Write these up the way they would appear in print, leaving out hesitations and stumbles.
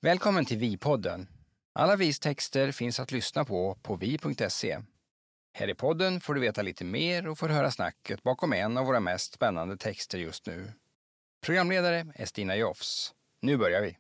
Välkommen till Vi-podden. Alla Vis texter finns att lyssna på vi.se. Här i podden får du veta lite mer och får höra snacket bakom en av våra mest spännande texter just nu. Programledare är Stina Joffs. Nu börjar vi.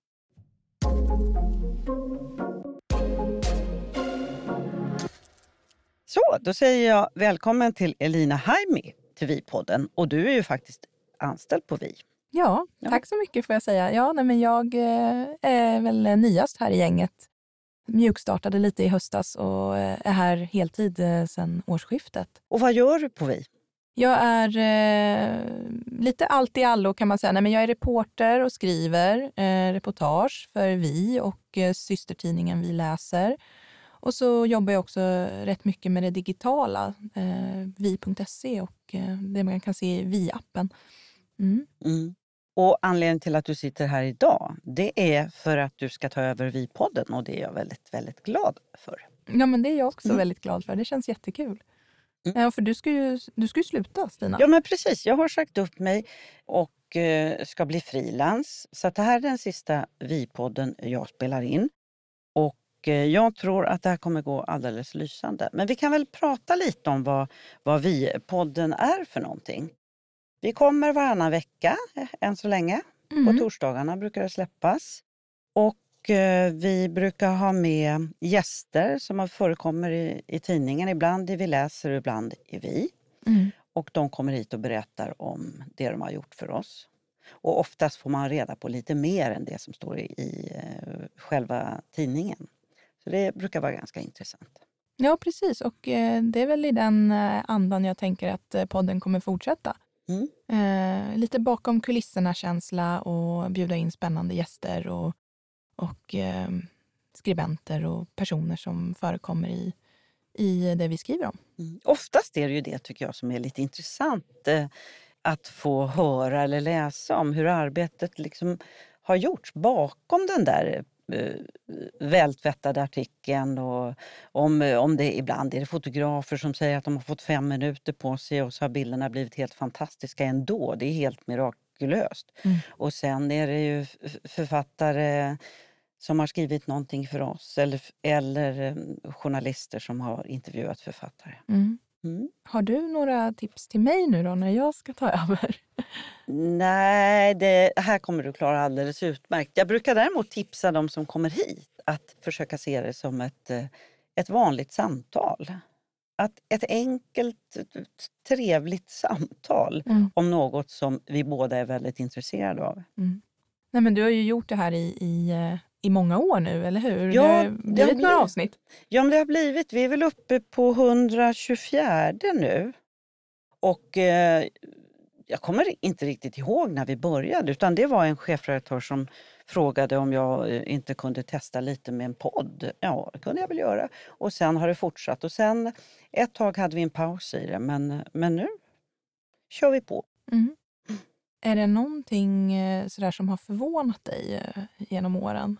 Så, då säger jag välkommen till Elina Haimi till Vi-podden. Och du är ju faktiskt anställd på Vi. Ja, tack så mycket får jag säga. Ja, men jag är väl nyast här i gänget. Mjukstartade lite i höstas och är här heltid sedan årsskiftet. Och vad gör du på Vi? Jag är lite allt i allo kan man säga. Nej, men jag är reporter och skriver reportage för Vi och systertidningen Vi läser. Och så jobbar jag också rätt mycket med det digitala, vi.se och det man kan se i Vi-appen. Och anledningen till att du sitter här idag, det är för att du ska ta över Vi-podden och det är jag väldigt, väldigt glad för. Ja, men det är jag också väldigt glad för. Det känns jättekul. Ja, för du ska ju sluta, Stina. Ja, men precis. Jag har sagt upp mig och ska bli frilans. Så att det här är den sista Vi-podden jag spelar in. Och jag tror att det här kommer gå alldeles lysande. Men vi kan väl prata lite om vad Vi-podden är för någonting. Vi kommer varannan vecka, än så länge. På torsdagarna brukar det släppas. Och vi brukar ha med gäster som förekommer i tidningen. Ibland i Vi läser och ibland i Vi. Och de kommer hit och berättar om det de har gjort för oss. Och oftast får man reda på lite mer än det som står i själva tidningen. Så det brukar vara ganska intressant. Ja, precis. Och det är väl i den andan jag tänker att podden kommer fortsätta. Lite bakom kulisserna känsla och bjuda in spännande gäster och skribenter och personer som förekommer i det vi skriver om. Oftast är det ju det tycker jag som är lite intressant att få höra eller läsa om hur arbetet liksom har gjorts bakom den där vältvättade artikeln och om det ibland är det fotografer som säger att de har fått 5 minuter på sig och så har bilderna blivit helt fantastiska ändå. Det är helt mirakulöst. Och sen är det ju författare som har skrivit någonting för oss eller journalister som har intervjuat författare. Har du några tips till mig nu då när jag ska ta över? Nej, det här kommer du klara alldeles utmärkt. Jag brukar däremot tipsa de som kommer hit att försöka se det som ett vanligt samtal. Ett enkelt, trevligt samtal om något som vi båda är väldigt intresserade av. Nej, men du har ju gjort det här i många år nu, eller hur? Ja, det har blivit några avsnitt. Ja, men det har blivit. Vi är väl uppe på 124 nu. Och jag kommer inte riktigt ihåg när vi började. Utan det var en chefredaktör som frågade om jag inte kunde testa lite med en podd. Ja, det kunde jag väl göra. Och sen har det fortsatt. Och sen ett tag hade vi en paus i det. Men nu kör vi på. Är det någonting sådär som har förvånat dig genom åren?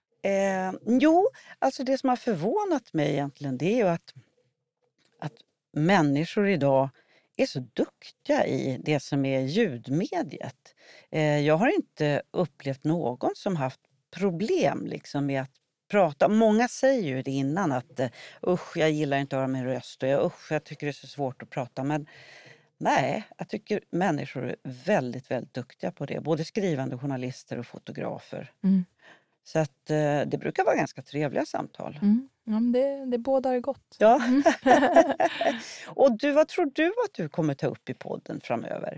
Jo, alltså det som har förvånat mig egentligen det är ju att människor idag är så duktiga i det som är ljudmediet. Jag har inte upplevt någon som haft problem liksom med att prata. Många säger ju det innan att jag gillar inte att höra min röst och jag tycker det är så svårt att prata. Men nej, jag tycker människor är väldigt, väldigt duktiga på det. Både skrivande journalister och fotografer. Så att det brukar vara ganska trevliga samtal. Ja, men det bådar gott. Ja. Och vad tror du att du kommer ta upp i podden framöver?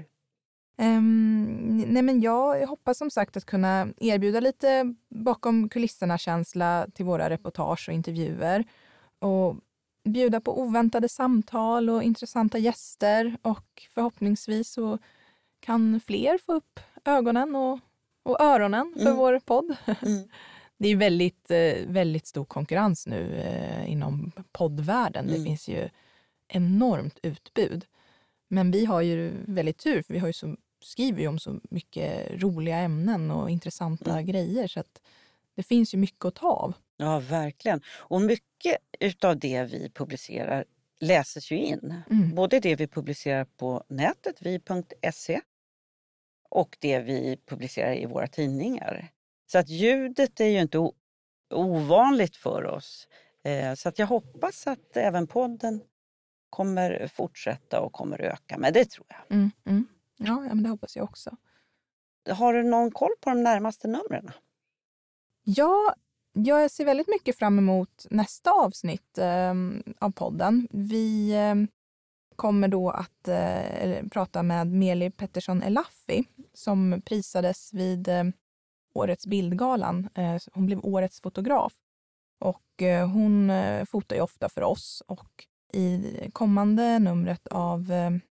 Nej, men jag hoppas som sagt att kunna erbjuda lite bakom kulisserna känsla till våra reportage och intervjuer. Och bjuda på oväntade samtal och intressanta gäster. Och förhoppningsvis så kan fler få upp ögonen och öronen för vår podd. Det är ju väldigt, väldigt stor konkurrens nu inom poddvärlden. Det finns ju enormt utbud. Men vi har ju väldigt tur för vi har ju skriver ju om så mycket roliga ämnen och intressanta grejer. Så att det finns ju mycket att ta av. Ja, verkligen. Och mycket utav det vi publicerar läses ju in. Både det vi publicerar på nätet, vi.se, och det vi publicerar i våra tidningar. Så att ljudet är ju inte ovanligt för oss. Så att jag hoppas att även podden kommer fortsätta och kommer öka. Men det tror jag. Ja, men det hoppas jag också. Har du någon koll på de närmaste numren? Ja, jag ser väldigt mycket fram emot nästa avsnitt av podden. Vi kommer då att prata med Meli Pettersson Elaffi som prisades vid årets bildgalan. Hon blev årets fotograf och hon fotar ju ofta för oss. Och i kommande numret av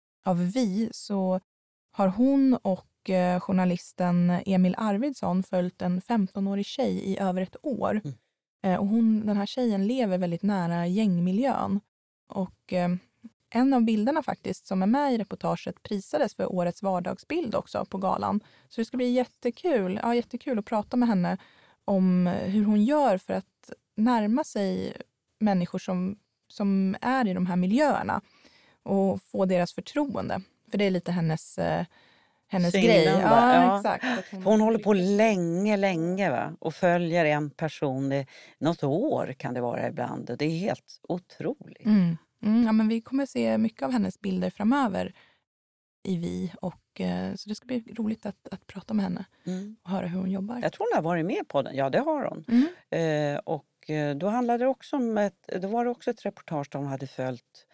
Vi så har hon och journalisten Emil Arvidsson följt en 15-årig tjej i över ett år. Och den här tjejen lever väldigt nära gängmiljön. Och en av bilderna faktiskt som är med i reportaget prisades för årets vardagsbild också på galan. Så det ska bli jättekul att prata med henne om hur hon gör för att närma sig människor som är i de här miljöerna och få deras förtroende. För det är lite hennes grej. Ja, exakt. Hon håller på länge va? Och följer en person i något år kan det vara ibland. Det är helt otroligt. Ja, men vi kommer se mycket av hennes bilder framöver i Vi. Och, så det ska bli roligt att prata med henne och höra hur hon jobbar. Jag tror hon har varit med på den. Ja, det har hon. Och då handlade det också om då var det också ett reportage där hon hade följt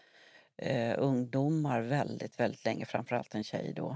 ungdomar väldigt, väldigt länge. Framförallt en tjej då.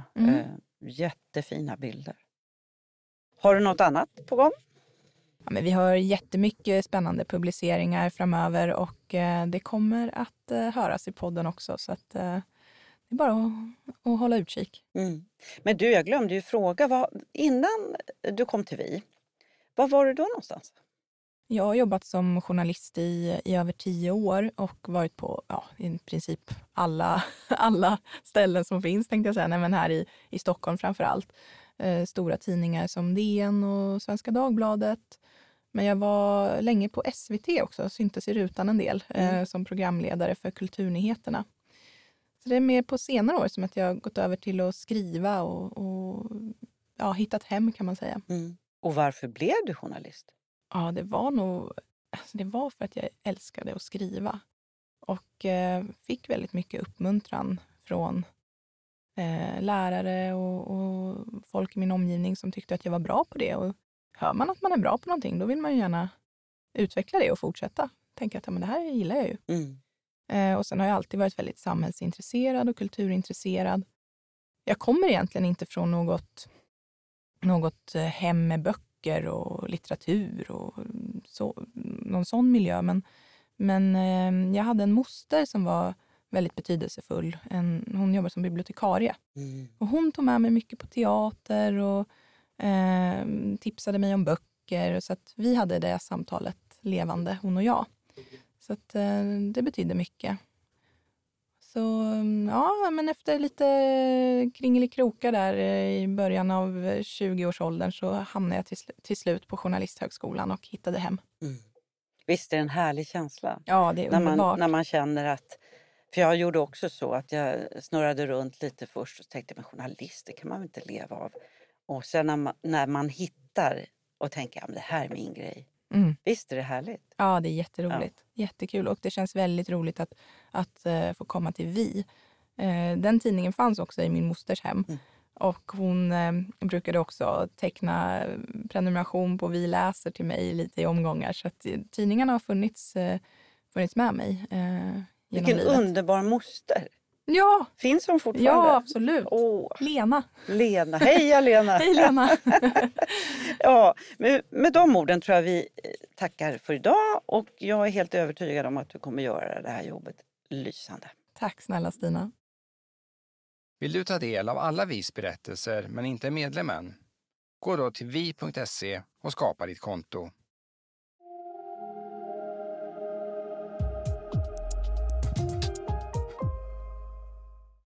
Jättefina bilder. Har du något annat på gång? Ja, men vi har jättemycket spännande publiceringar framöver och det kommer att höras i podden också. Så att, det är bara att hålla utkik. Men du, jag glömde ju fråga. Innan du kom till Vi, var var du då någonstans? Jag har jobbat som journalist i över 10 år och varit på i princip alla ställen som finns, tänkte jag säga. Nej, men här i Stockholm framför allt. Stora tidningar som DN och Svenska Dagbladet. Men jag var länge på SVT också, syntes i rutan en del som programledare för kulturnyheterna. Så det är mer på senare år som att jag har gått över till att skriva och hittat hem kan man säga. Och varför blev du journalist? Ja, det var för att jag älskade att skriva. Och fick väldigt mycket uppmuntran från lärare och folk i min omgivning som tyckte att jag var bra på det. Och hör man att man är bra på någonting, då vill man ju gärna utveckla det och fortsätta. Tänka att men det här gillar jag ju. Och sen har jag alltid varit väldigt samhällsintresserad och kulturintresserad. Jag kommer egentligen inte från något hem med böcker och litteratur och någon sån miljö. Men jag hade en moster som var väldigt betydelsefull. Hon jobbade som bibliotekarie. Och hon tog med mig mycket på teater och tipsade mig om böcker. Så att vi hade det samtalet levande, hon och jag. Så att det betydde mycket. Så ja, men efter lite kringelikrokar där i början av 20-årsåldern så hamnade jag till slut på Journalisthögskolan och hittade hem. Visst är det en härlig känsla? Ja, det är underbart. När man känner att... För jag gjorde också så att jag snurrade runt lite först och tänkte, men journalister kan man väl inte leva av? Och sen när man hittar och tänker, ja men det här är min grej. Visst är det härligt? Ja, det är jätteroligt. Ja. Jättekul. Och det känns väldigt roligt att få komma till Vi. Den tidningen fanns också i min mosters hem. Och hon brukade också teckna prenumeration på Vi läser till mig lite i omgångar. Så att tidningarna har funnits med mig Vilken livet. Underbar moster. Ja. Finns hon fortfarande? Ja, absolut. Lena. Heja Lena. Hej Lena. Ja, med de orden tror jag vi tackar för idag. Och jag är helt övertygad om att du kommer göra det här jobbet lysande. Tack snälla Stina. Vill du ta del av alla Vis berättelser men inte är medlem än? Gå då till vi.se och skapa ditt konto.